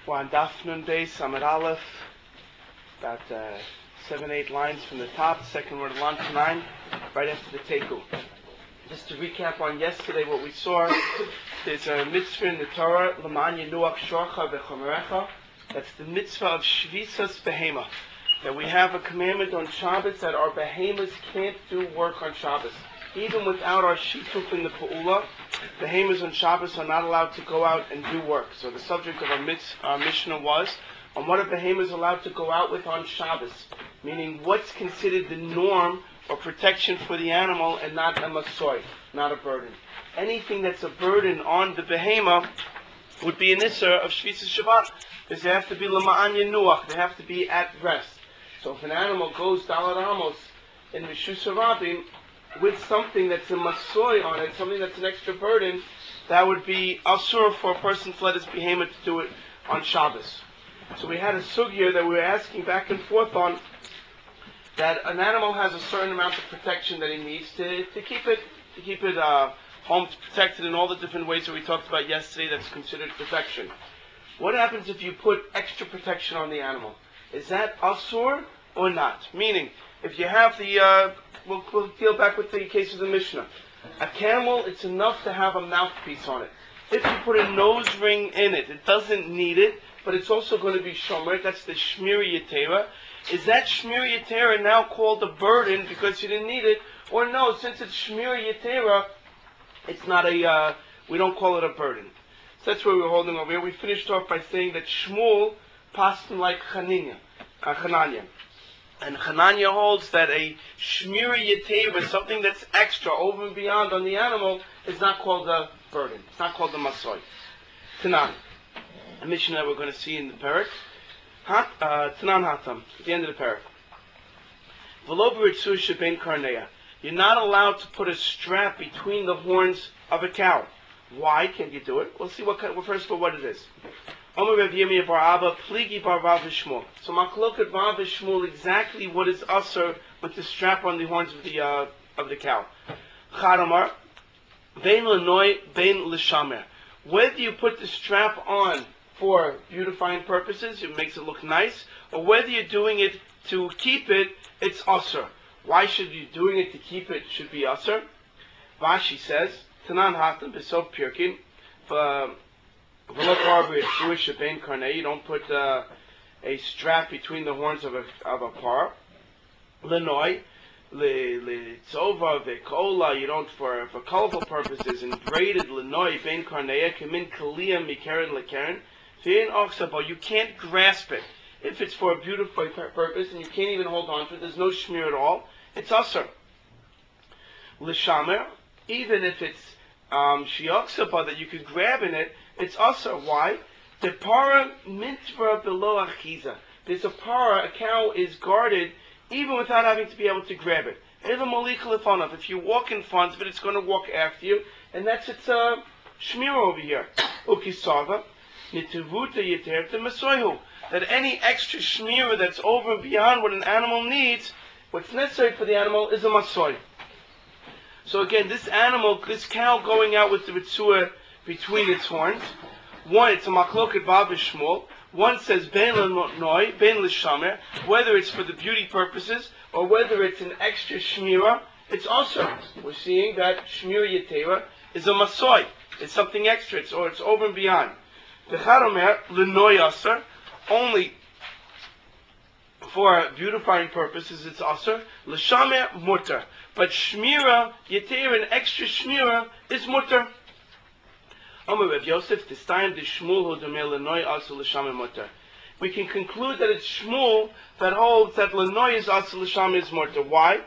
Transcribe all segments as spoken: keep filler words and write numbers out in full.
We're on Daf Nun Beis Amud Aleph, about uh, seven, eight lines from the top, second word of line to nine, right after the Teku. Just to recap on yesterday, what we saw, there's a mitzvah in the Torah, L'man Yenuach Shorcha V'chomerecha. That's the mitzvah of Shvisas Behema. That we have a commandment on Shabbos that our behemoths can't do work on Shabbos. Even without our shituf in the Pa'ula, behemoths on Shabbos are not allowed to go out and do work. So the subject of our, mitz, our Mishnah was on what a behemoth is allowed to go out with on Shabbos. Meaning what's considered the norm or protection for the animal and not a masoy, not a burden. Anything that's a burden on the behemoth would be an isser of Shvisas Shabbat. Because they have to be L'ma'an Yenuach, they have to be at rest. So if an animal goes Dalad Amos in Rishus Rabim with something that's a masoy on it, something that's an extra burden, that would be asur for a person to let his behemoth to do it on Shabbos. So we had a sugya that we were asking back and forth on, that an animal has a certain amount of protection that he needs to, to keep it to keep it uh, home protected in all the different ways that we talked about yesterday that's considered protection. What happens if you put extra protection on the animal? Is that asur or not? Meaning, if you have the, uh, we'll, we'll deal back with the case of the Mishnah. A camel, it's enough to have a mouthpiece on it. If you put a nose ring in it, it doesn't need it, but it's also going to be shomer. That's the shmiri yetera. Is that shmiri yetera now called a burden because you didn't need it? Or no, since it's shmiri yetera, it's not a, uh, we don't call it a burden. So that's where we're holding over here. We finished off by saying that Shmuel passed him like Chananya, uh, Chananya. And Chananya holds that a shmiri yeteva, something that's extra, over and beyond on the animal, is not called a burden. It's not called a masoy. Tanan, a mission that we're going to see in the parak. Hat, uh, Tanan Hatam, at the end of the parak. V'lo b'ritzu shebein karneya. You're not allowed to put a strap between the horns of a cow. Why can't you do it? We'll see what, well, first of all, what it is. So Machloket Rav Shmuel exactly what is usher with the strap on the horns of the uh, of the cow. Charamar, bein lenoi, bein l'shamer. Whether you put the strap on for beautifying purposes, it makes it look nice, or whether you're doing it to keep it, it's usher. Why should you doing it to keep it should be usher? Vashi says, Tanan Hatam B'Sof Pirkin, for you don't put uh, a strap between the horns of a of a par. Lenoi, letzova vekola. You don't for for colorful purposes. And braided lenoi ben karneya kamin kalia mikeren lekeren. Vein oxabo. You can't grasp it if it's for a beautiful purpose, and you can't even hold on to it. There's no smear at all. It's usher. L'shamer, even if it's um, shiaksaba that you could grab in it. It's also why the para mintva below achiza. There's a para, a cow is guarded even without having to be able to grab it. If you walk in front of it, it's going to walk after you, and that's its uh, shmir over here. Ukisava nitivuta yiter to masoihu. That any extra shmir that's over and beyond what an animal needs, what's necessary for the animal is a masoy. So again, this animal, this cow going out with the ritzua between its horns. One, it's a machloket Rav Shmuel. One says ben lenoi, ben l'shamer, whether it's for the beauty purposes or whether it's an extra shmira, it's also. We're seeing that shmira yetera is a masoy. It's something extra, it's, or it's over and beyond. The charomer lenoi aser, only for beautifying purposes it's aser. L'shamer mutter, but shmira yetera, an extra shmira, is mutter. Yosef, this time the Shmuel Lenoi also l'shamer mutter. We can conclude that it's Shmuel that holds that Lenoi is also l'shamer is mutter. Why?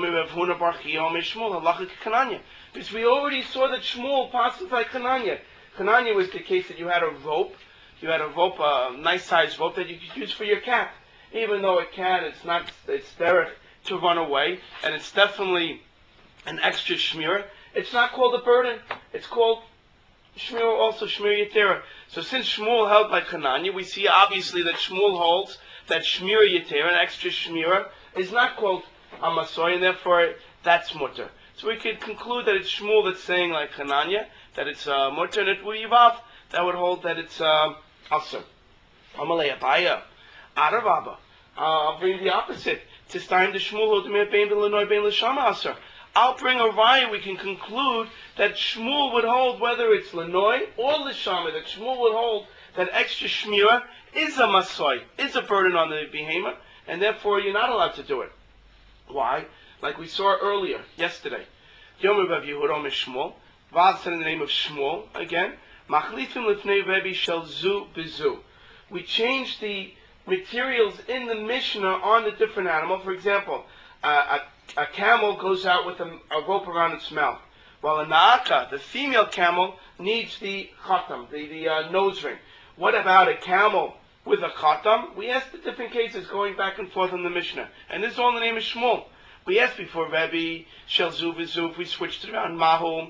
Because we already saw that Shmuel passes like Kananya. Kananya was the case that you had a rope, you had a rope, a nice sized rope that you could use for your cat. Even though a cat, it's not, it's derech to run away, and it's definitely an extra shmir. It's not called a burden. It's called Shmir, also Shmir Yetera. So since Shmuel held like Hananya, we see obviously that Shmuel holds that Shmir Yetera, an extra Shmira, is not called a Masoy, and therefore that's mutter. So we could conclude that it's Shmuel that's saying like Hananya, that it's uh, mutter, and it would Yivav, that would hold that it's uh, Asr. Amalei Abaya, Aravaba. I'll bring the opposite. Tis time to Shmuel Odemer Bein V'Lenoy Bein L'Shama Aser. I'll bring a raya. We can conclude that Shmuel would hold whether it's Lenoy or L'Shama. That Shmuel would hold that extra shmira is a masoi, is a burden on the behemoth, and therefore you're not allowed to do it. Why? Like we saw earlier, yesterday. Yom Rav Yehuda Mishmuel, Vav said in the name of Shmuel, again, Machlifim Lifnei Rebbe Shel Zu B'Zu. We changed the materials in the Mishnah on the different animal. For example, uh, a, a camel goes out with a, a rope around its mouth, while a Naaka, the female camel, needs the khatam, the, the uh, nose ring. What about a camel with a khatam? We asked the different cases going back and forth in the Mishnah. And this is all in the name of Shmuel. We asked before Rebbe Shel Zu B'Zu, we switched it around Mahu.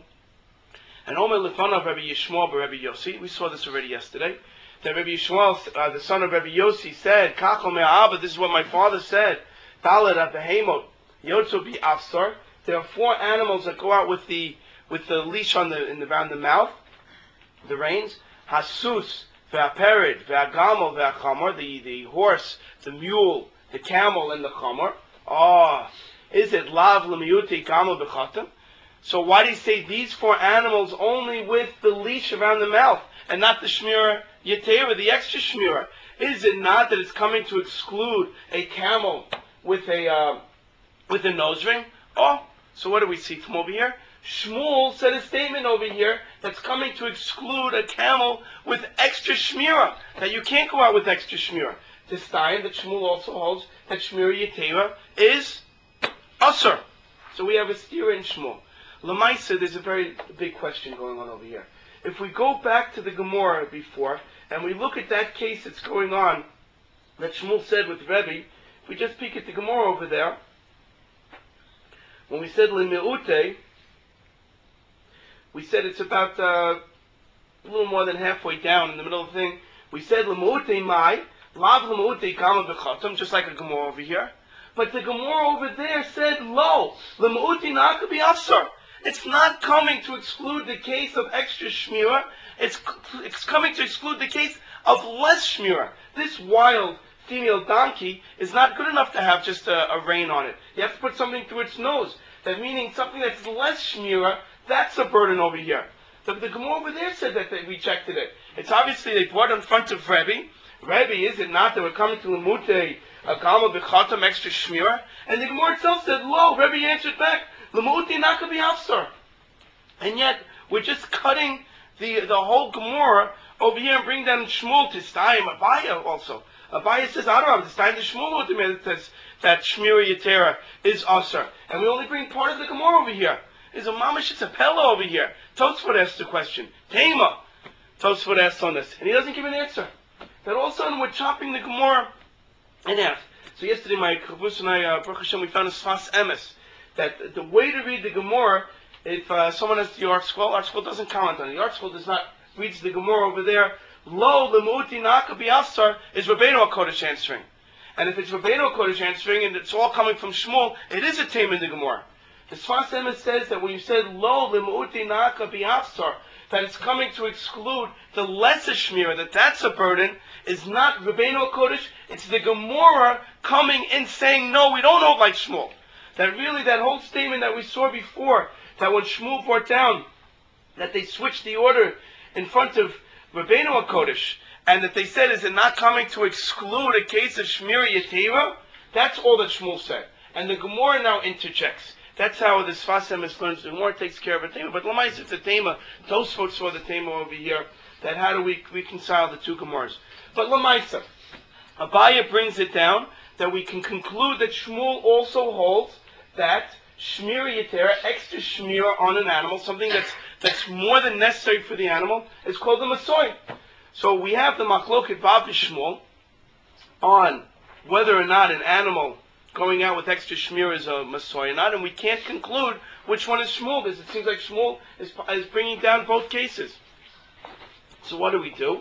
And Omer Lefanav Rebbe Yishmael Rebbe Yossi. We saw this already yesterday. That Rebbe Yishmael, uh, the son of Rebbe Yossi, said, Kachol Me'aba, this is what my father said. Dalet Abehemot, Yotzu Bi Afsar. There are four animals that go out with the with the leash on the in the around the mouth, the reins. Hasus, Ve'aperid, Ve'agamol, Ve'achamor, the, the horse, the mule, the camel, and the chamor. Oh, is it Lav L'miyuti Gamol B'chatam? So why do you say these four animals only with the leash around the mouth, and not the Shmira Yetera, the extra Shmira? Is it not that it's coming to exclude a camel with a uh, with a nose ring? Oh, so what do we see from over here? Shmuel said a statement over here that's coming to exclude a camel with extra shmira, that you can't go out with extra shmira. This time that Shmuel also holds that shmira yetera is usher. So we have a steer in Shmuel. Lamaisa, there's a very big question going on over here. If we go back to the Gemara before, and we look at that case that's going on, that Shmuel said with Rebbe, if we just peek at the Gemara over there, when we said L'me'ute, we said it's about uh, a little more than halfway down in the middle of the thing. We said L'me'ute mai, lav l'me'ute kama b'chatam, just like a Gemara over here. But the Gemara over there said, lo, l'me'ute naka b'afsar. It's not coming to exclude the case of extra shmira. It's, it's coming to exclude the case of less shmira. This wild female donkey is not good enough to have just a, a rein on it. You have to put something through its nose. That meaning something that's less shmira, that's a burden over here. The, the Gemara over there said that they rejected it. It's obviously they brought in front of Rebbe. Rebbe, is it not that we're coming to Lemute, a Gama B'chatam, extra shmira? And the Gemara itself said, lo, Rebbe answered back, Lemute naka b'afsar. And yet, we're just cutting the the whole Gemara over here and bring down Shmuel to Stayim, Abaya also. Abaya says, Adarab, it's time to Shmuel that says that Shmira Yetera is Asar. And we only bring part of the Gemara over here. There's a mamash, it's a Pella over here. Tosfot asks the question. Tema. Tosfot asks on this. And he doesn't give an answer. That all of a sudden we're chopping the Gemara in half. So yesterday, my Chavus and I, uh, Baruch Hashem, we found a Sfas Emes. That the way to read the Gemara, if uh, someone has the Yard Scroll, Yard Scroll doesn't comment on it. Yard Scroll does not reads the Gemara over there. Lo lemuti naka b'afsar is Rabbeinu HaKodesh answering. And if it's Rabbeinu HaKodesh answering and it's all coming from Shmuel, it is a tema in the Gemara. The Sfas Emes says that when you said lo lemuti naka b'afsar, that it's coming to exclude the lesser shmira, that that's a burden, is not Rabbeinu HaKodesh, it's the Gemara coming in saying, no, we don't hold like Shmuel. That really, that whole statement that we saw before, that when Shmuel brought down, that they switched the order in front of Rabbeinu HaKodesh, and that they said, is it not coming to exclude a case of Shmira Yetera? That's all that Shmuel said. And the Gemara now interjects. That's how the Sfas Emes learns. The Gemara takes care of a tema. But Lamais, it's a tema. Tosfot saw the tema over here. That how do we reconcile the two Gemaras? But Lamaisa, Abaya brings it down that we can conclude that Shmuel also holds that Shmira Yetera, extra Shmira on an animal, something that's that's more than necessary for the animal, is called the Masoy. So we have the Machloket Vav Shmuel on whether or not an animal going out with extra Shmira is a Masoy or not, and we can't conclude which one is Shmuel, because it seems like Shmuel is, is bringing down both cases. So what do we do?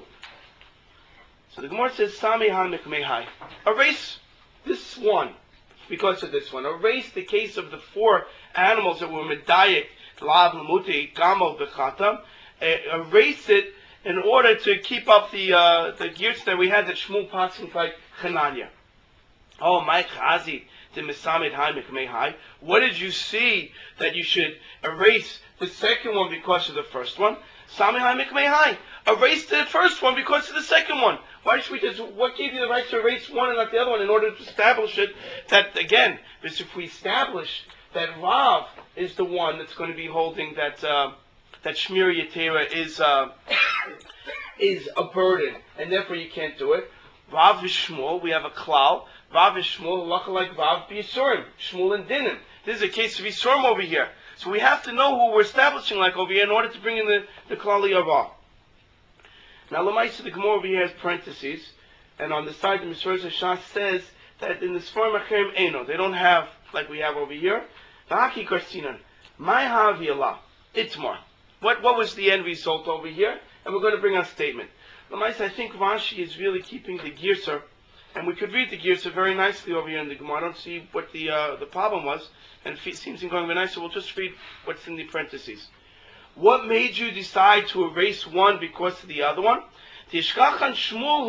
So the Gemara says, Sami ha mikmehai. Erase this one, because of this one. Erase the case of the four animals that were medayik, lav, lamuti, gamo, bechatam. Erase it in order to keep up the uh, the gears that we had that Shmuel passing like Chananya. Oh, my chazi, the Mesamid Hai Mikmei Hai. What did you see that you should erase the second one because of the first one? Sami Hai Mikmei Hai. Erase the first one because of the second one. Why should we just, what gave you the right to erase one and not the other one in order to establish it? That, again, because if we establish that Rav is the one that's going to be holding that, uh, that Shmir Yetera is, uh, is a burden, and therefore you can't do it. Rav is Shmuel, we have a klal. Rav is Shmuel, halacha like Rav be Yisurim, Shmuel and Dinim. This is a case of Yisurim over here. So we have to know who we're establishing like over here in order to bring in the, the klali of Rav. Now, Lamaisa, the Gemara over here has parentheses, and on the side, the Mishnah Shas says that in the Sfarim Acherim Eino, they don't have, like we have over here, V'haki Karsinan, my Havilah, Itmar. What, what was the end result over here? And we're going to bring our statement. Lamaisa, I think Rashi is really keeping the Girsa, and we could read the Girsa very nicely over here in the Gemara. I don't see what the uh, the problem was, and it seems to be going very nice, so we'll just read what's in the parentheses. What made you decide to erase one because of the other one? Because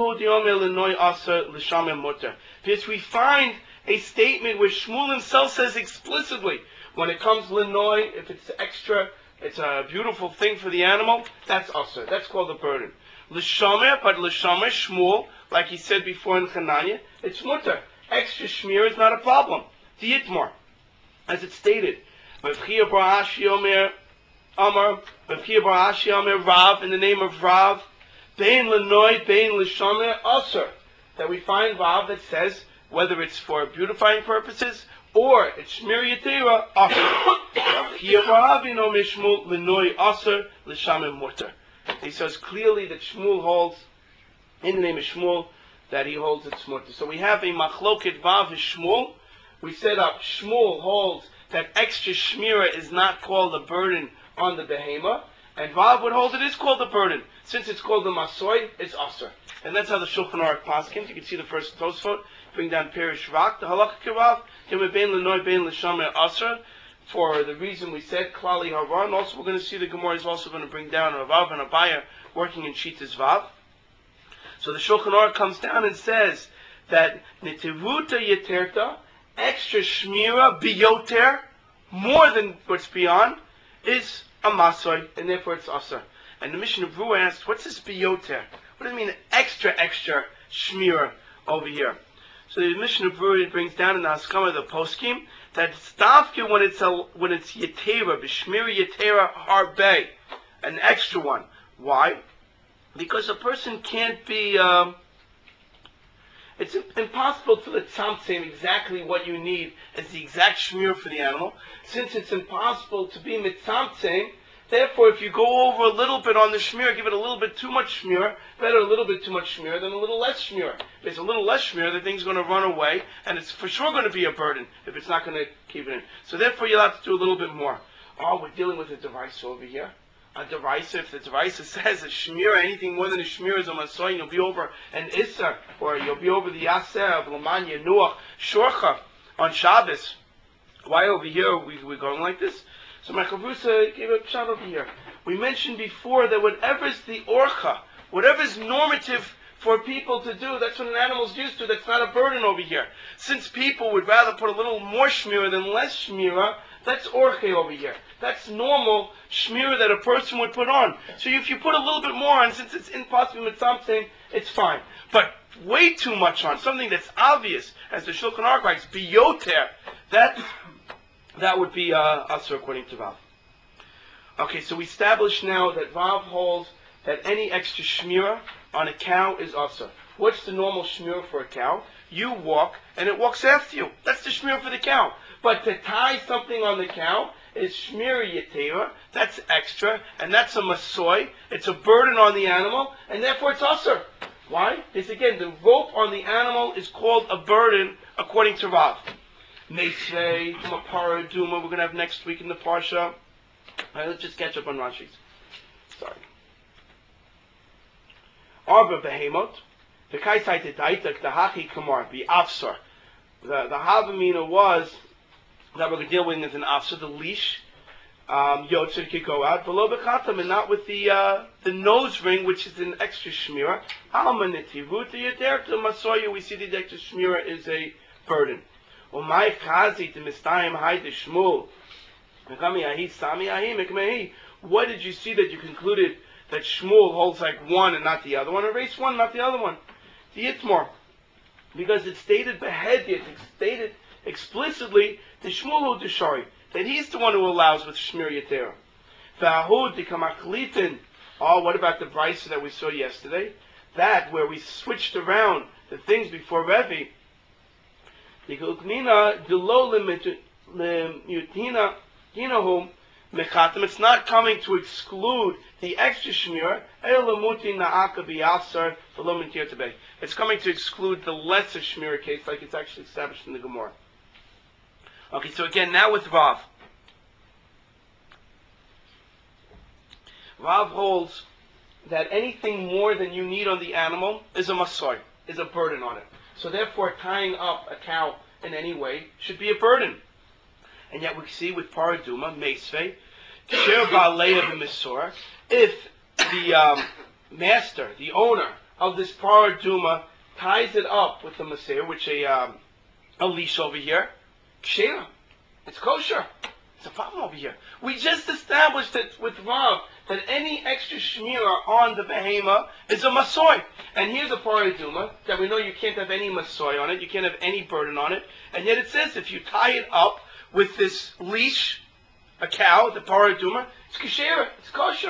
we find a statement where Shmuel himself says explicitly, when it comes Lenoy, if it's extra, it's a beautiful thing for the animal, that's Aser. That's called a burden. L'shomer, but L'shomer, Shmuel, like he said before in Chananya, it's mutter. Extra shmir is not a problem. Dietmar, as it's stated. Amar, Rav, in the name of Rav, Bein Lenoy, Bein L'shomer, Aser. That we find Rav that says, whether it's for beautifying purposes, or it's Shmir Yetera, Aser. He says clearly that Shmuel holds, in the name of Shmuel, that he holds it's mutter. So we have a machloket Vav is Shmuel. We set up Shmuel holds that extra shmira is not called a burden on the behema, and Vav would hold it is called a burden. Since it's called a masoy, it's aser. And that's how the Shulchan Aruch paskins. You can see the first Tosfot, bring down Perish Rak, the halakha kirav, Yom bein lenoy bein l'shamer aser, for the reason we said, Klali Hara, and also we're going to see the Gemara is also going to bring down a Vav and a Abaya working in Shitas Vav. So the Shulchan Aruch comes down and says that Nitivuta Yeterta, extra Shmira, Biyoter, more than what's beyond, is a Masoy, and therefore it's Aser. And the Mishnah Berurah asked, what's this Biyoter? What does it mean, extra, extra Shmira over here? So the Mishnah Berurah brings down in the Haskama of the Poskim that Stavka when it's a, when it's Yetera, B'Shmira Yetera Harbe, an extra one. Why? Because a person can't be, um, it's impossible to tzamtzem exactly what you need as the exact shmir for the animal. Since it's impossible to be mitzamtzem, therefore if you go over a little bit on the shmir, give it a little bit too much shmir, better a little bit too much shmir than a little less shmir. If it's a little less shmir, the thing's going to run away, and it's for sure going to be a burden if it's not going to keep it in. So therefore you'll have to do a little bit more. Oh, we're dealing with a device over here. A device, if the device says a shmir, anything more than a shmir is a masoy, you'll be over an isser, or you'll be over the yaser of Lamanya, Nuach, Shorcha, on Shabbos. Why over here are we, we're going like this? So my Chavrusa gave a shot over here. We mentioned before that whatever's the orcha, whatever's normative for people to do, that's what an animal's used to, that's not a burden over here. Since people would rather put a little more shmira than less shmira, that's orche over here. That's normal shmira that a person would put on. So if you put a little bit more on, since it's impossible with something, it's fine. But way too much on, something that's obvious, as the Shulchan Aruch writes, biyoter, that, that would be uh, Asur according to Vav. Okay, so we established now that Vav holds that any extra shmira on a cow is Asur. What's the normal shmira for a cow? You walk, and it walks after you. That's the shmira for the cow. But to tie something on the cow is shmira yetera, that's extra, and that's a masoy. It's a burden on the animal, and therefore it's Asur. Why? Because again, the rope on the animal is called a burden according to Rav. Meisvei, Mapara, Duma, we're going to have next week in the Parsha. All right, let's just catch up on Rashi's. Sorry. Arba behemot, the kaisai tedaitak, the hachi kamar, the afsar. The the havamina was that we're dealing with an afsar, the leash. Um, Yotzei could go out below bechatam, and not with the uh, the nose ring, which is an extra shmira. Alma netivuta yater to masoya. We see the extra shmira is a burden. Umay chazi to mistayim hay de shmul. What did you see that you concluded that Shmuel holds like one and not the other one, or race one, not the other one? The Yitmor. Because it's stated beheaded, it's stated explicitly the Shmuel Deshari, that he's the one who allows with Shmir Yetera. V'ahud dikamaklitin. Oh, what about the brisa that we saw yesterday? That where we switched around the things before Revi. Dikulknina delo lemutina hinahum mechatim. It's not coming to exclude the extra shmira. It's coming to exclude the lesser shmira case, like it's actually established in the Gemara. Okay, so again, now with Rav. Rav holds that anything more than you need on the animal is a masoy, is a burden on it. So therefore, tying up a cow in any way should be a burden. And yet we see with paraduma, meisvei, shir ba'aleya b'misor, if the um, master, the owner of this paraduma ties it up with the masir, which a um, a leash over here, kshira, it's kosher. It's a problem over here. We just established that with Rav that any extra shmira on the behema is a masoy. And here's a paraduma that we know you can't have any masoy on it, you can't have any burden on it, and yet it says if you tie it up with this leash, a cow, the paraduma, it's kashera, it's kosher.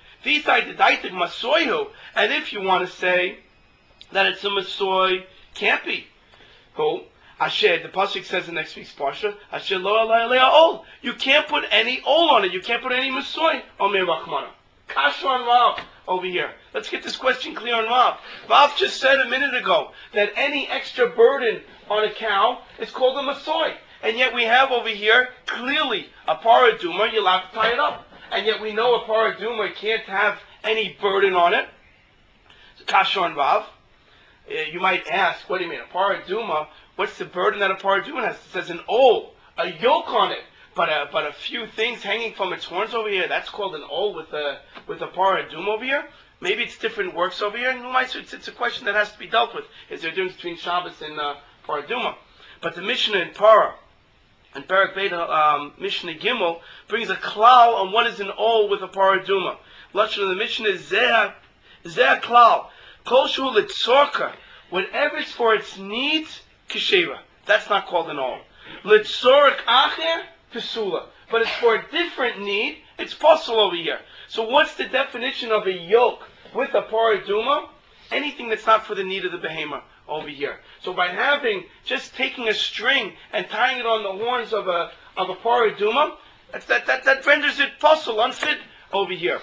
And if you want to say that it's a masoy, can't be. Who? Asher, the pasuk says in next week's parsha, Asher lo alayalea ol. You can't put any ol on it. You can't put any masoy. Omer Rachmana. Kasha on Rav over here. Let's get this question clear on Rav. Rav just said a minute ago that any extra burden on a cow is called a masoy. And yet we have over here, clearly, a paraduma, you're allowed to tie it up. And yet we know a paraduma can't have any burden on it. So Kasha on Rav. Uh, you might ask, what do you mean, a paraduma? What's the burden that a paraduma has? It says an ol, a yoke on it, but a, but a few things hanging from its horns over here. That's called an ol with a with a paraduma over here. Maybe it's different works over here. And it's, it's a question that has to be dealt with. Is there a difference between Shabbos and uh, paraduma? But the Mishnah in Parah, and Parak Beta um, Mishnah Gimel brings a klal on what is an ol with a paraduma. Lashon of the Mishnah is zeh zeh klal kol shu litzorka. Whatever's for its needs. Kisheva. That's not called an ol. Litzorik acher pesula. But it's for a different need. It's possible over here. So what's the definition of a yoke with a paraduma? Anything that's not for the need of the behema over here. So by having, just taking a string and tying it on the horns of a of a paraduma, that that that, that renders it possible, unfit over here.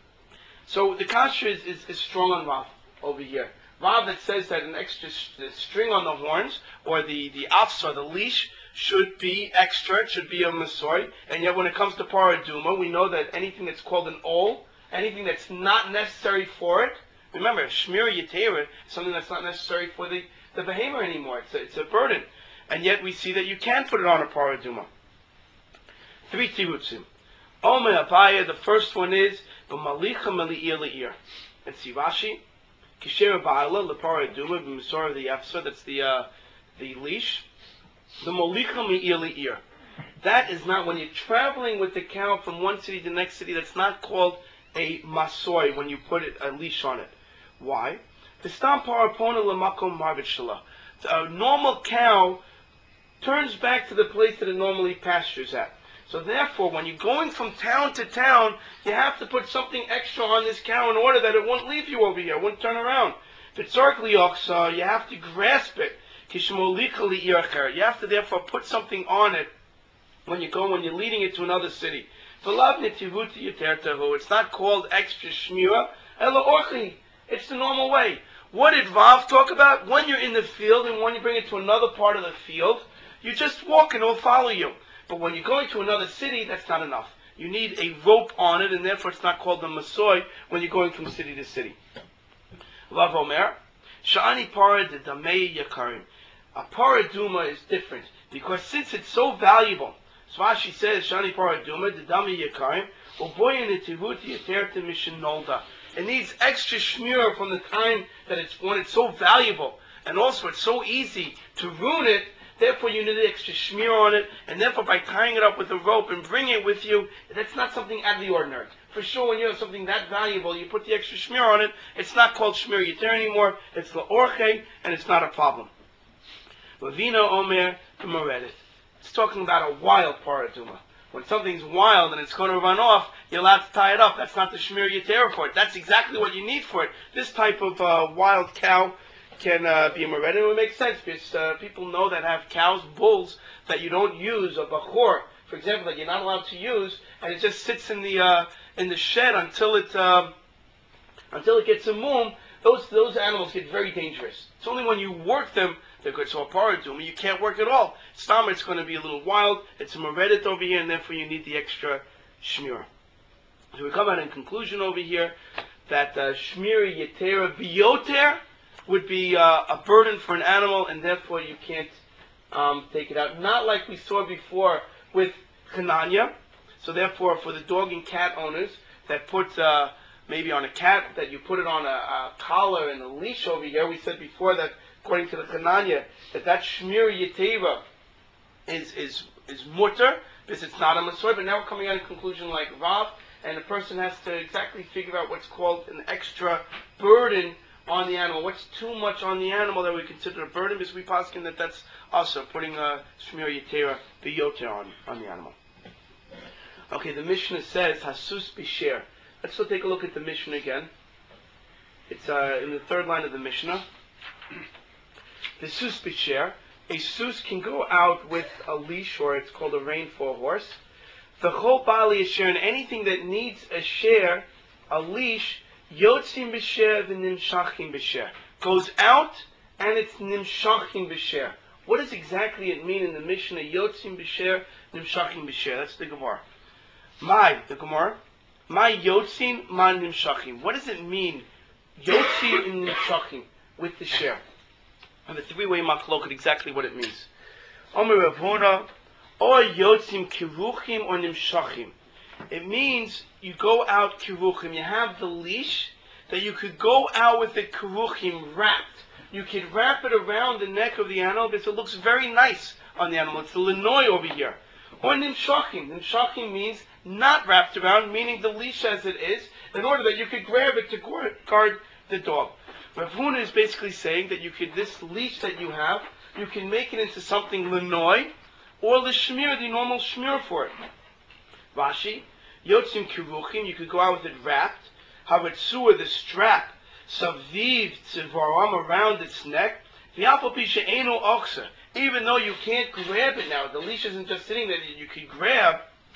So the kasha is, is, is strong on Rav over here. Rav that says that an extra st- string on the horns, or the, the afsa, the leash, should be extra, it should be a masoy, and yet when it comes to paraduma, we know that anything that's called an ol, anything that's not necessary for it, remember, shmir yetera is something that's not necessary for the, the behemoth anymore, it's a, it's a burden, and yet we see that you can put it on a paraduma. Three tirutzim. Omer Abaya, the first one is, b'malicha meli'ir le'ir. Let's see, Rashi. Kishera ba'ala leparaduma b'misor of the efsa. That's the uh, the leash. The molicha me'ir le'ir. That is not when you're traveling with the cow from one city to the next city. That's not called a masoy when you put it, a leash on it. Why? The stam parapona lemakom marvit shala. A normal cow turns back to the place that it normally pastures at. So therefore, when you're going from town to town, you have to put something extra on this cow in order that it won't leave you over here, it won't turn around. V'tzark li'ochsa, you have to grasp it. Kishmolika li'ircher, you have to therefore put something on it when you go, when you're leading it to another city. V'lav netivuti yitertahu, it's not called extra shmira, ela orchi, it's the normal way. What did Vav talk about? When you're in the field and when you bring it to another part of the field, you just walk and it'll follow you. But when you're going to another city, that's not enough. You need a rope on it, and therefore it's not called the masoy when you're going from city to city. Lav Omer, Sha'ani para de damei yakarim. A paraduma is different, because since it's so valuable, So Rashi says, Shani Paraduma, the Dami Yakarim, Uboyin Itivuti Yaterta Mission Nolda. It needs extra shmir from the time that it's when it's so valuable, and also it's so easy to ruin it. Therefore, you need the extra shmir on it, and therefore, by tying it up with a rope and bringing it with you, that's not something out of the ordinary. For sure, when you have something that valuable, you put the extra shmir on it. It's not called shmir yater anymore. It's la'orche, and it's not a problem. Lavina Omer Meredith. It's talking about a wild paraduma. When something's wild and it's going to run off, you're allowed to tie it up. That's not the shmir yater for it. That's exactly what you need for it. This type of uh, wild cow can uh, be a meredith. It would make sense because uh, people know that have cows, bulls that you don't use, a bachor, for example, that you're not allowed to use, and it just sits in the uh, in the shed until it um, until it gets a mum. Those those animals get very dangerous. It's only when you work them they're good. So a paraduma, you can't work at all. Stam, it's going to be a little wild. It's a meredith over here, and therefore you need the extra shmir. So we come out in conclusion over here that uh, shmir yetera biyoter would be uh, a burden for an animal, and therefore you can't um, take it out. Not like we saw before with Hananya. So therefore, for the dog and cat owners that put uh, maybe on a cat, that you put it on a, a collar and a leash over here, we said before that according to the Hananya, that that shmir yeteva is is is mutter because it's not a masoy. But now we're coming out in conclusion like Rav, and the person has to exactly figure out what's called an extra burden on the animal. What's too much on the animal that we consider a burden? Because we paskin that that's also putting a shmir yetera biyoter on on the animal. Okay, the Mishnah says hasus bisher. Let's go take a look at the Mishnah again. It's uh, in the third line of the Mishnah. The sus bisher. A sus can go out with a leash, or it's called a rein for a horse. The chol bali asher, and anything that needs a share, a leash, yotzim b'sher v'nimshachim b'sher, goes out and it's nimshachim b'sher. What does exactly it mean in the Mishnah? Yotzim b'sher, nimshachim b'sher. That's the Gemara. My, the Gemara. My yotzim, my nimshachim. What does it mean? Yotzim and nimshachim with the share. And the three-way machloket, exactly what it means. Omer Rav Huna, or yotzim kiruchim or nimshachim. It means you go out kiruchim. You have the leash that you could go out with the kiruchim wrapped. You could wrap it around the neck of the animal because it looks very nice on the animal. It's the linoy over here. Or nimshachim. Nimshachim means not wrapped around, meaning the leash as it is, in order that you could grab it to guard the dog. Rav Huna is basically saying that you could, this leash that you have, you can make it into something linoy, or l'shmir, the normal shmir for it. Rashi, yotzim kiruchim, you could go out with it wrapped. Havatzua, the strap, saviv tzivaram, around its neck. V'yapal pi she'enu ochsa, even though you can't grab it now, the leash isn't just sitting there that you can grab.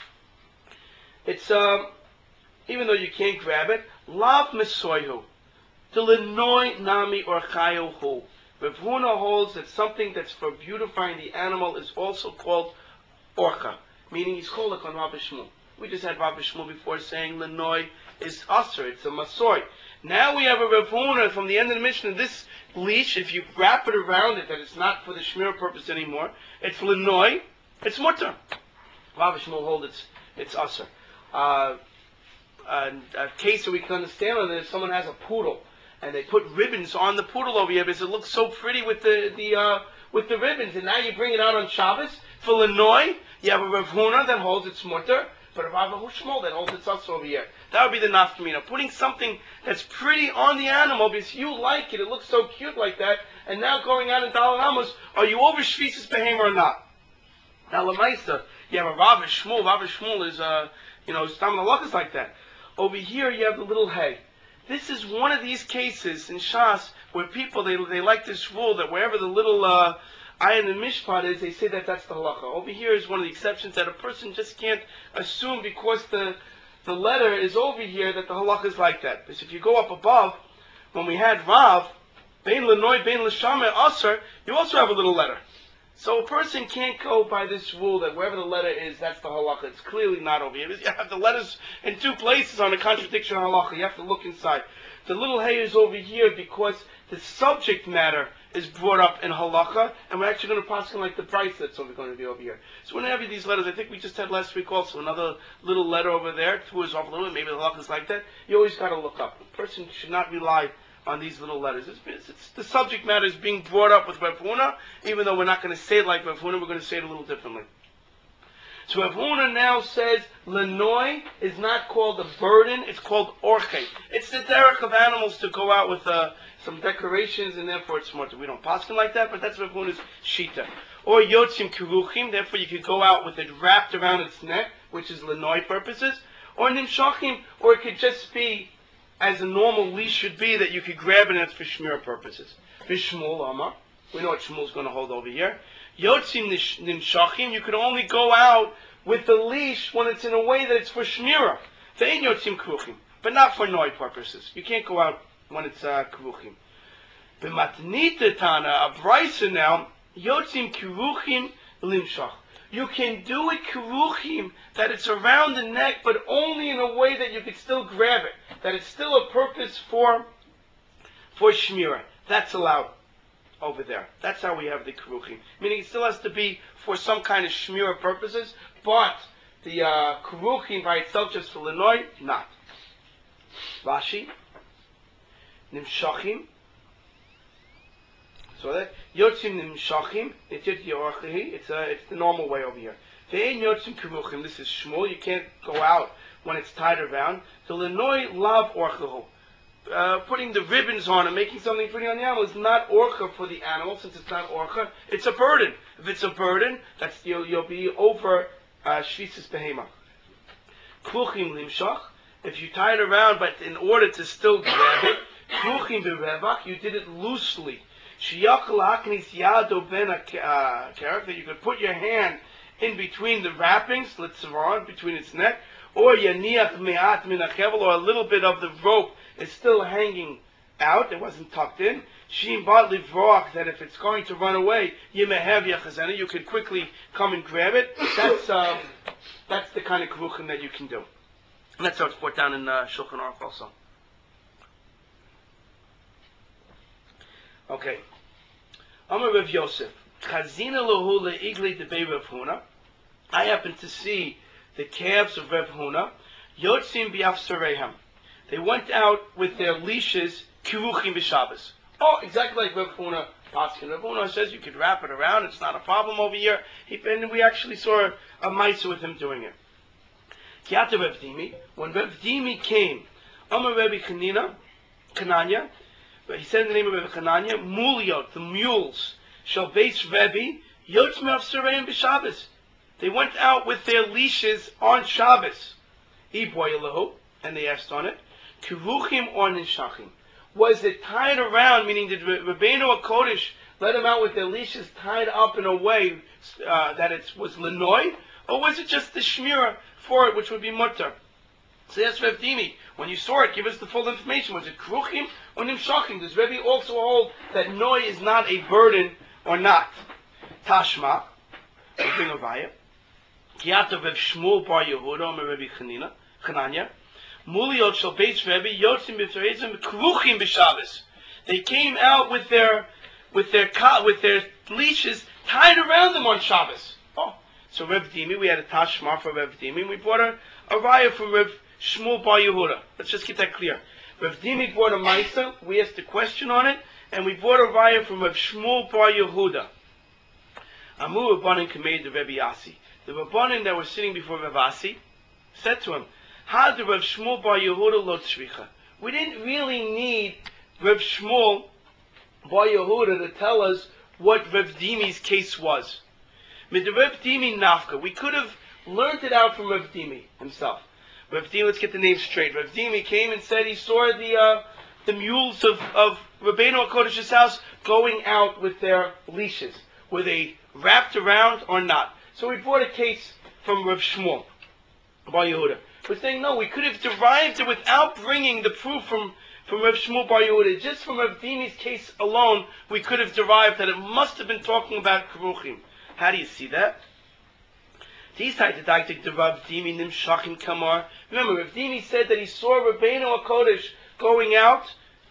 It's um, even though you can't grab it, lav mesoyhu. The linoy nami or chayohu. Rav Huna holds that something that's for beautifying the animal is also called orcha, meaning he's called on Rav Shmuel. We just had Rav Shmuel before saying linoy is aser, it's a masoy. Now we have a Rav Huna from the end of the Mishnah. This leash, if you wrap it around it, that it's not for the shmir purpose anymore, it's linoy, it's mutter. Rav Shmuel holds it's it's aser. Uh, a, a case that we can understand on this, someone has a poodle, and they put ribbons on the poodle over here because it looks so pretty with the the uh, with the ribbons. And now you bring it out on Shabbos for linoy. You have a Rav Huna that holds its mutter, but a Rav Shmuel that holds its us over here. That would be the nafkamina. Putting something that's pretty on the animal because you like it. It looks so cute like that. And now going out in Dalal Amos, are you over Shvisis Behemoth or not? Now Lamaisa, you have a Rav Shmuel. Rav Shmuel is uh, you know, Stam Malach is like that. Over here you have the little hay. This is one of these cases in Shas where people, they they like this rule that wherever the little uh, ayin and mishpat is, they say that that's the halacha. Over here is one of the exceptions that a person just can't assume because the the letter is over here that the halacha is like that. Because if you go up above, when we had Rav, Bein Lenoy, Bein L'Shameh, Aser, you also have a little letter. So a person can't go by this rule that wherever the letter is, that's the halacha. It's clearly not over here. You have the letters in two places on a contradiction of halacha. You have to look inside. The little hay is over here because the subject matter is brought up in halacha, and we're actually going to pass on like the price that's over going to be over here. So when I have these letters, I think we just had last week also another little letter over there, threw us off a little bit, maybe the halacha is like that. You always got to look up. A person should not rely on these little letters. It's, it's, it's, the subject matter is being brought up with Rav Huna, even though we're not going to say it like Rav Huna, we're going to say it a little differently. So Rav Huna now says Lenoi is not called a burden, it's called orche. It's the derech of animals to go out with uh, some decorations, and therefore it's smarter. We don't pass them like that, but that's Rav Huna's shita. Or yotzim kiruchim, therefore you could go out with it wrapped around its neck, which is Lenoi purposes. Or nimshachim, or it could just be as a normal leash should be, that you could grab it and it's for shmir purposes. Vishmul Amar, we know what Shmuel's going to hold over here. Yotzim nimshachim, you could only go out with the leash when it's in a way that it's for shmira. Ve'in yotzim kruchim, but not for noi purposes. You can't go out when it's uh, kruchim. B'matnita tana, a brisa now, yotzim kruchim limshach. You can do it kruchim, that it's around the neck, but only in a way that you can still grab it. That it's still a purpose for for shmira. That's allowed over there. That's how we have the kruchim. Meaning it still has to be for some kind of shmira purposes, but the uh, kruchim by itself just for lenoi, not. Rashi, nimshachim. So that yotzim nimshachim, it's it's uh, it's the normal way over here. Ve'en yotzim kruchim. This is Shmuel. You can't go out when it's tied around. So lenoi lav orchahu. Uh, putting the ribbons on and making something pretty on the animal is not orcha for the animal, since it's not orcha. It's a burden. If it's a burden, that's you'll, you'll be over shvisis behema. Kruchim limshach. If you tie it around, but in order to still grab it, kruchim berevach, you did it loosely. Shiyach lachnis yado ben a that you could put your hand in between the wrappings, litzaron, between its neck, or yaniach me'at min hachevel, or a little bit of the rope is still hanging out, it wasn't tucked in. Shim bat livroach, that if it's going to run away, yimehev yachazena, you could quickly come and grab it. That's uh, that's the kind of kruchim that you can do. And that's how it's brought down in uh, Shulchan Aruch also. Okay. Amar Rav Yosef, Chazina lahu le'iglei debei Rav Huna. I happened to see the calves of Rav Huna. Yotzim bi'afsareihem. They went out with their leashes, kiruchim b'Shabbos. Oh, exactly like Rav Huna Paskin. Rav Huna says you could wrap it around, it's not a problem over here. He, and we actually saw a mice with him doing it. Kiata Rav Dimi, when Rav Dimi came, Amar Rabbi Chanina, Kananya, he said in the name of Rabbi Chananya, Muliot, the mules, shall base Rebbe, Yotzim Afsareim b'Shabbos. They went out with their leashes on Shabbos. Iboyalahu, and they asked on it, Kiruchim or Nishachim. Was it tied around, meaning did Rabbeinu HaKodesh let them out with their leashes tied up in a way uh, that it was lenoi, or was it just the shmira for it, which would be mutter? So that's Rav Dimi. When you saw it, give us the full information. Was it Kiruchim or Nimshachim? Does Rebbe also hold that noi is not a burden or not? Tashma, we bring a vaya. Kiata Rav Shmuel bar Yehuda, Omer Rabbi Chanina, Chananya. Muliot shall base Rebbe, Yotzim b'Tzorezim, Kiruchim b'Shabbos. They came out with their, with their, with their leashes tied around them on Shabbos. Oh, so Rav Dimi, we had a Tashma for Rav Dimi, and we brought a, a raya from Rav Shmuel bar Yehuda. Let's just get that clear. Rav Dimi brought a Maisa, we asked a question on it, and we brought a raya from Rav Shmuel bar Yehuda. Amur Rabbanan Kameid the Rebbe Yasi. The Rabbanan that were sitting before Rav Asi said to him, Had Rav Shmuel bar Yehuda lo tzricha. We didn't really need Rav Shmuel bar Yehuda to tell us what Rav Dimi's case was. With the Rav Dimi nafka, we could have learned it out from Rav Dimi himself. Rav Dimi, let's get the name straight. Rav Dimi came and said he saw the uh, the mules of, of Rabbeinu HaKodesh's house going out with their leashes. Were they wrapped around or not? So we brought a case from Rav Shmuel bar Yehuda. We're saying, no, we could have derived it without bringing the proof from, from Rav Shmuel bar Yehuda. Just from Rav Dimi's case alone, we could have derived that it must have been talking about Kiruchim. How do you see that? These types of didactic, the Rav Dimi Nimshachim Kamar. Remember, Rav Dimi said that he saw Rabbeinu HaKodesh going out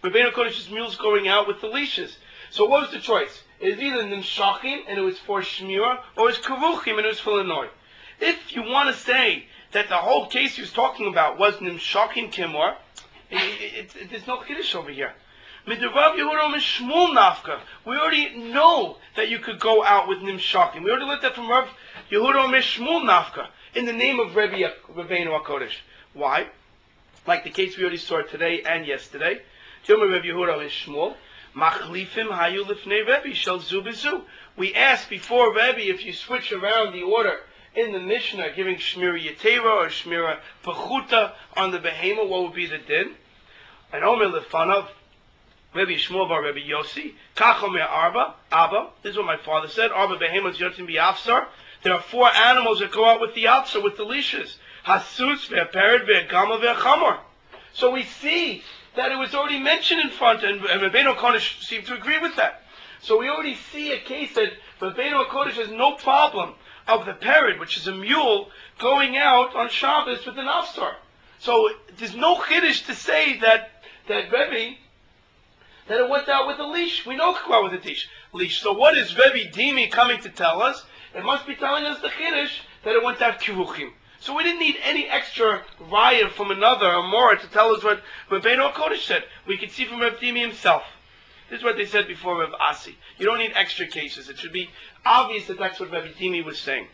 Rabbeinu Kodesh's mules going out with the leashes. So what was the choice? It was either Nimshachim, and it was for Shmira, or it was Karuchim, and it was for Lenoi. If you want to say that the whole case he was talking about was Nimshachim Kimor, it, it, it, there's no Kiddush over here. Midirav Yehuda Mishmul Nafka. We already know that you could go out with Nimshachim. We already learned that from Rav Yehuda Mishmul Nafka in the name of Rebbe Rabbeinu HaKodesh. Why? Like the case we already saw today and yesterday. Rebbe Yehuda Mishmul Machlifim Hayu Lifnei Rebbe Shel Zu B'Zu. We asked before Rebbe if you switch around the order in the Mishnah, giving Shmira Yetera or Shmira Pechuta on the Behema, what would be the din? And Omer Lefanav Rebbe Shmuel bar Rebbe Yossi, Kachomer Arba, Abba, this is what my father said, Arba Behemoth Yotzim B'Afsar. There are four animals that go out with the Afsar, with the leashes. Hasus, Ve'Pered, Ve'Gama, Ve'Chamor. So we see that it was already mentioned in front, and, and Rabbeinu HaKodesh seemed to agree with that. So we already see a case that Rabbeinu HaKodesh has no problem of the Pered, which is a mule, going out on Shabbos with an Afsar. So there's no Chiddush to say that, that Rebbe, that it went out with a leash. We know it went out with a leash. leash. So what is Rebbe Dimi coming to tell us? It must be telling us the Chiddush that it went out Kiruchim. So we didn't need any extra raya from another or more to tell us what Rabbeinu HaKodesh said. We could see from Rebbe Dimi himself. This is what they said before Rebbe Asi. You don't need extra cases. It should be obvious that that's what Rebbe Dimi was saying.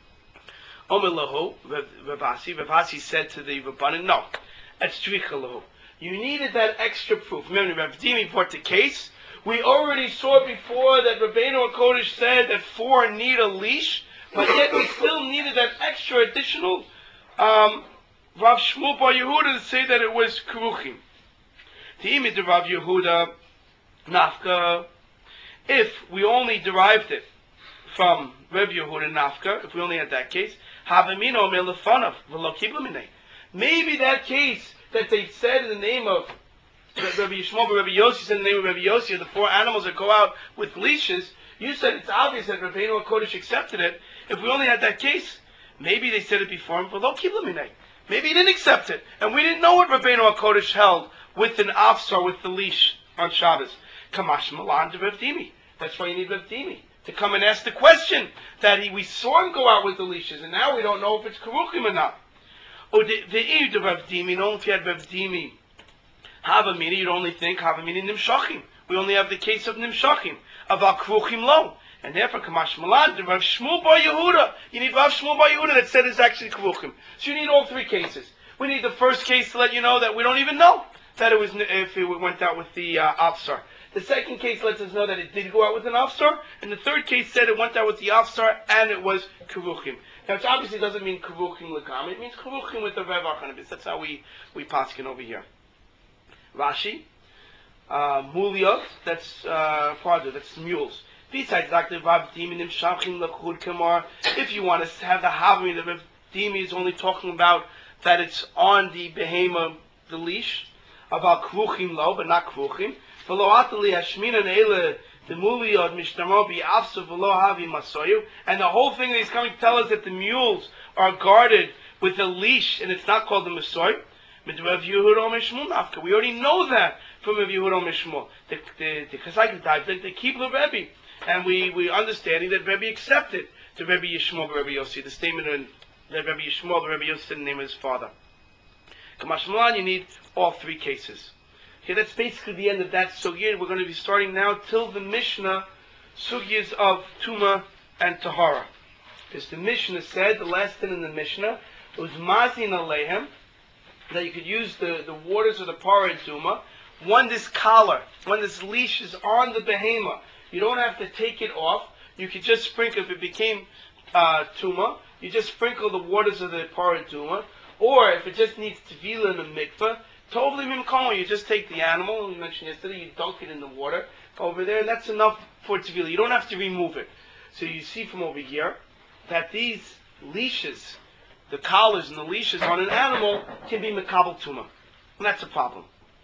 Omer Lahu, Rebbe Asi, Rebbe Asi said to the Rabbanan, no, that's Tzricha Lahu. You needed that extra proof. Remember, Rebbe Dimi brought the case. We already saw before that Rabbeinu HaKodesh said that four need a leash, but yet we still needed that extra additional um, Rav Shmuel bar Yehuda to say that it was Keruchim. Te'imid the Rav Yehuda Nafka. If we only derived it from Rav Yehuda Nafka, if we only had that case, Havamino Melefanav V'lo Kibla Minei. Maybe that case that they said in the name of Rabbi Yishmael, Rabbi Yossi said in the name of Rabbi Yossi, the four animals that go out with leashes, you said it's obvious that Rabbeinu HaKodesh accepted it. If we only had that case, maybe they said it before him, V'lo Kibla Minei. Maybe he didn't accept it. And we didn't know what Rabbeinu HaKodesh held with an Afsar, with the leash on Shabbos. Kamash Malan to Rav Dimi. That's why you need Rav Dimi to come and ask the question that he, we saw him go out with the leashes, and now we don't know if it's Keruchim or not. Or the the the Rav Dimi, you know, if you had Rav Dimi, Havamini, you'd only think Havamini Nimshachim. We only have the case of Nimshachim, about Keruchim lo. And therefore, Kamash Malan, the Rav Shmuel bar Yehuda. You need Rav Shmuel bar Yehuda that said it's actually Keruchim. So you need all three cases. We need the first case to let you know that we don't even know that it was if it went out with the uh, Afsar. The second case lets us know that it did go out with an Afsar, and the third case said it went out with the Afsar and it was Keruchim. Now, it obviously doesn't mean Keruchim L'gam. It means Keruchim with the Rev Archanabis. That's how we, we paskin over here. Rashi, uh, Muliot, that's uh, farther, that's mules. Besides, Doctor Rav Dimi Nimshachim L'chud Kamar, if you want to have the Havami, the Rav Dimi is only talking about that it's on the Behema, the leash, about Keruchim lo, but not Keruchim. V'lo atali hashmina ne'ele the muliot mishtamo bi'afsu v'lo havi masoyu. And the whole thing that he's coming to tell us that the mules are guarded with a leash, and it's not called the masoy. Rav Yehuda Mishmul Nafka. We already know that from Rav Yehuda Mishmul. The the the Chazayim type that they keep the Rebbe, and we we understanding that Rebbe accepted the Rebbe Yishmael, Rebbe Yossi, the statement in, that Rebbe Yishmael, the Rebbe Yossi, in the name of his father. Kamash Malan, you need all three cases. Okay, that's basically the end of that sugya. We're going to be starting now till the Mishnah, sugyas of Tuma and Tahara. Because the Mishnah said, the last thing in the Mishnah, it was Mazin Alehem, that you could use the, the waters of the Parah and Tuma, when this collar, when this leash is on the Behema, you don't have to take it off. You could just sprinkle, if it became uh, Tuma, you just sprinkle the waters of the Parah and Tuma. Or if it just needs Tevila in the mikveh, totally mimkama, you just take the animal, we mentioned yesterday, you dunk it in the water over there, and that's enough for Tevila. You don't have to remove it. So you see from over here that these leashes, the collars and the leashes on an animal can be mekabel tuma. And that's a problem.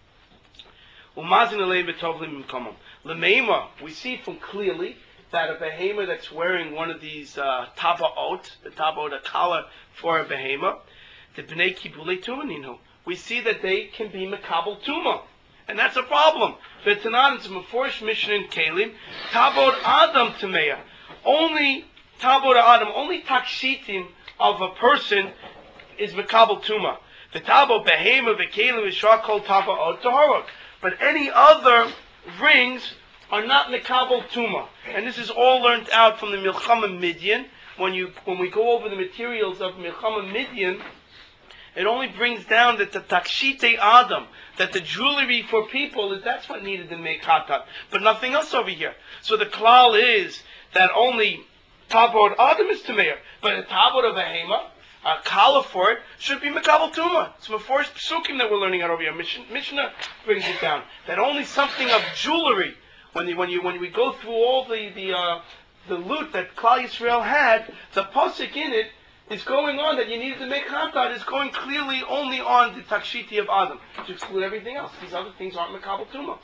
Umazin alei betovli mimkama. Lemeima, we see from clearly that a behema that's wearing one of these uh, tabaot, the tabaot, a collar for a behema, the bnei kibulei tuma ninu. We see that they can be mekabel tuma. And that's a problem. V'tanan is a Meforish Mishnah in Kalim. Tabod Adam Tameya. Only Tabod Adam, only takshitim of a person is Mekabel Tuma. The Tabo Behema V'Kalim is Shakol Tabo Od Tahorok. But any other rings are not Mekabel Tuma. And this is all learned out from the Milchama Midian. When you when we go over the materials of Milchama Midian, it only brings down that the takshite Adam, that the jewelry for people, is that's what needed to make Khatat, but nothing else over here. So the klal is that only Tabor Adam is Tameir, but a Tabor of Behema, a kala for it, should be Mekabel Tuma. It's Meforsh Psukim that we're learning out over here. Mishnah brings it down. That only something of jewelry, when you, when you when we go through all the the uh, the loot that Klal Yisrael had, the pasuk in it is going on that you needed to make Khatat is going clearly only on the takshiti of Adam, to exclude everything else. These other things aren't Mekabel Tuma.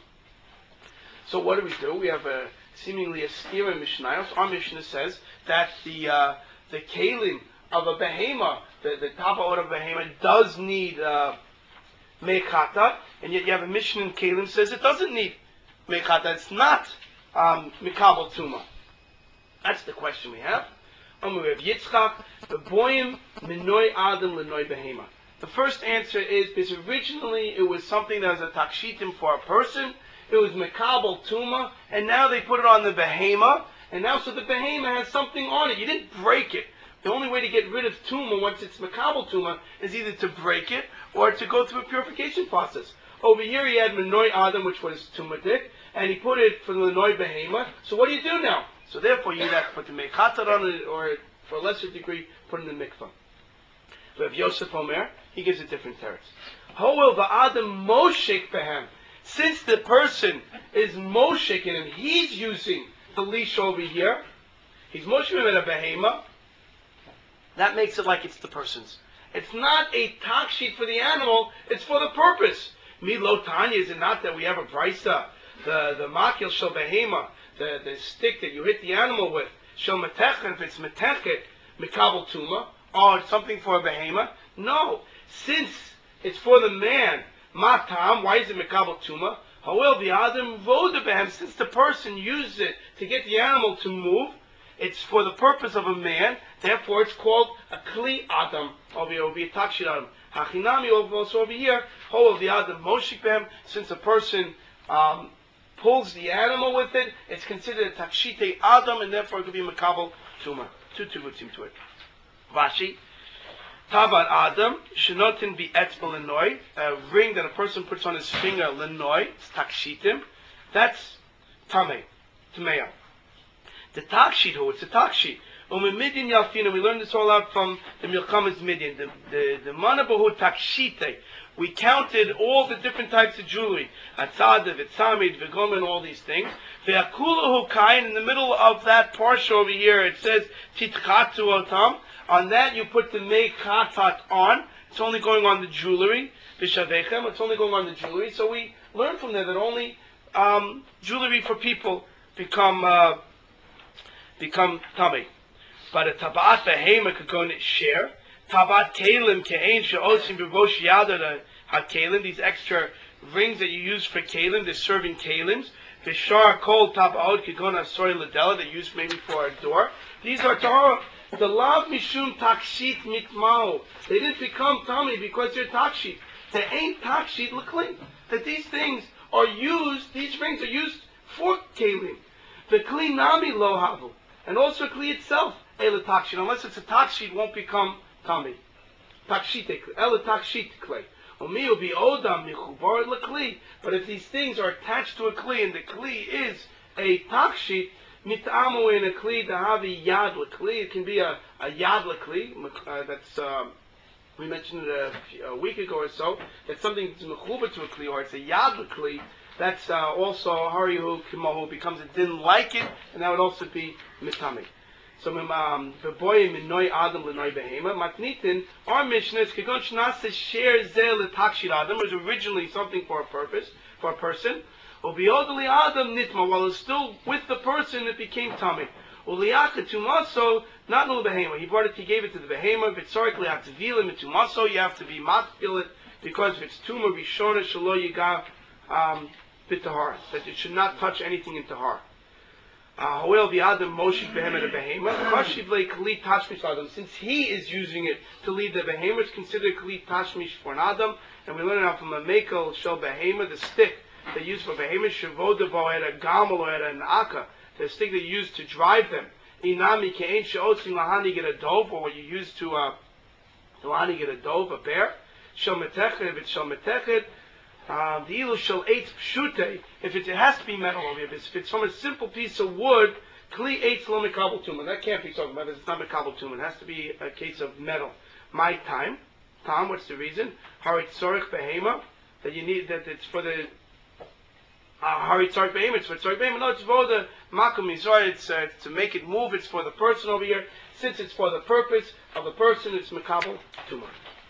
So what do we do? We have a seemingly a stira in Mishnayos. Our Mishnah says that the uh, the kalim of a behema, the, the tabaot of a behema, does need uh, make Khatat, and yet you have a Mishnah in Kalim says it doesn't need make Khatat. It's not um, Mekabel Tuma. That's the question we have. Um, we have Yitzchak, the boyim minoi adam lenoi behema. The first answer is because originally it was something that was a takshitim for a person. It was Mekabel Tuma, and now they put it on the behema, and now so the behema has something on it. You didn't break it. The only way to get rid of Tuma once it's Mekabel Tuma is either to break it or to go through a purification process. Over here he had Menoi Adam, which was Tumadik, and he put it for the Lenoi Behema. So what do you do now? So therefore you either have to put the Mekhatat on it, or for a lesser degree, put it in the mikvah. We have Yosef Omer, he gives a different teretz. Hoel va'adam moshik behem. Since the person is moshik in him, he's using the leash over here, he's moshik him in a behema, that makes it like it's the person's. It's not a takshit for the animal, it's for the purpose. Milo Tanya, is it not that we have a brisa, the, the makil shel behema, the, the stick that you hit the animal with, shel metechet, if it's metechet, mekabel tuma, or something for a behema? No. Since it's for the man, matam, why is it mekabel tuma? However, the adam voda behem, since the person uses it to get the animal to move, it's for the purpose of a man, therefore it's called a kli adam. Over here, it will be a takshit adam. Hachinami, also over here, however, the adam moshik behem, since a person um, pulls the animal with it, it's considered a takshite adam, and therefore it could be mekabel tuma. Two tivutim to it. Vashi, tabat adam, shenotin be etzbel lenoi, a ring that a person puts on his finger, lenoi, it's takshitim, that's tamei, tameya. The takshit, who it's a takshit. Um, Midian Yalfina, we learned this all out from the Milchama's Midian. The the the manabahu takshite. We counted all the different types of jewelry, atzad, v'tzamid, v'gomen, all these things. Ve'akulahu kain, in the middle of that parsha over here, it says titchatu otam. On that you put the mei khatat on. It's only going on the jewelry. V'shavechem, it's only going on the jewelry. So we learn from there that only um, jewelry for people become uh, become tummy. But a tabat behema could go in its share. Tabat kalim ke'ein she'osim b'rosh yada ha-kalim, these extra rings that you use for kalim, they're serving kalims. V'shar kol tabaot could go in a soy ladella, they use maybe for a door. These are tahara. The lav mishum takshit mitmao. They didn't become tummy because they're takshit. They ain't takshit l'kli. That these things are used, these rings are used for kalim. The kli nami lo havu. And also kli itself, ela takshit. Unless it's a takshit, won't become tummy. Takshit, ela takshit clay. Omi will be odam michubar l'kli. But if these things are attached to a kli, and the kli is a takshit, mitamu in a kli dahavi yad l'kli. It can be a, a yad l'kli. Uh, that's um, we mentioned it a, a week ago or so. That's something that's mechuba to a kli, or it's a yad l'kli. That's uh, also harihu kimahu, becomes a din like it, and that would also be mitami. So the boy minoi adam lenoi behema matnitin. Our Mishnah is kegon shnasa share zel takshit adam, was originally something for a purpose, for a person. Ubiodli adam nitma, while it's still with the person, it became tummy. Uliyaka tumaso not no behema. He brought it. He gave it to the behema. Historically, have to veil him tumaso. You have to be matfil it because if it's tumah rishona shalo yiga um, b'tahara, that it should not touch anything in tahara. However, the Adam Moshik Behemoth a Behema, Kashiv Le Kli Tashmish Adam, since he is using it to lead the Behema, it's considered Kli Tashmish for an Adam, and we learn it out from a Mekel Shel Behema, the stick they use for Behema, Shavodavo at a Gamal or at an Aka, the stick they use to drive them. Inami Ke'en She'otzim Lahani get a dove, or what you use to, uh, to Lahani get a dove, a bear. Shel Metechet, if it's Shel Metechet, Um, the ilu shel eitz pshute, if it, it has to be metal over here, if it's from a simple piece of wood, kli eitz lo mekabel tumah. That can't be talking about. It's not mekabel tumah. It has to be a case of metal. My time, Tom. What's the reason? Harit tzorich behema, that you need, that it's for the harit tzorich behema. It's for tzorich behema. No, it's for the makom mizor. It's uh, to make it move. It's for the person over here. Since it's for the purpose of the person, it's mekabel tumah.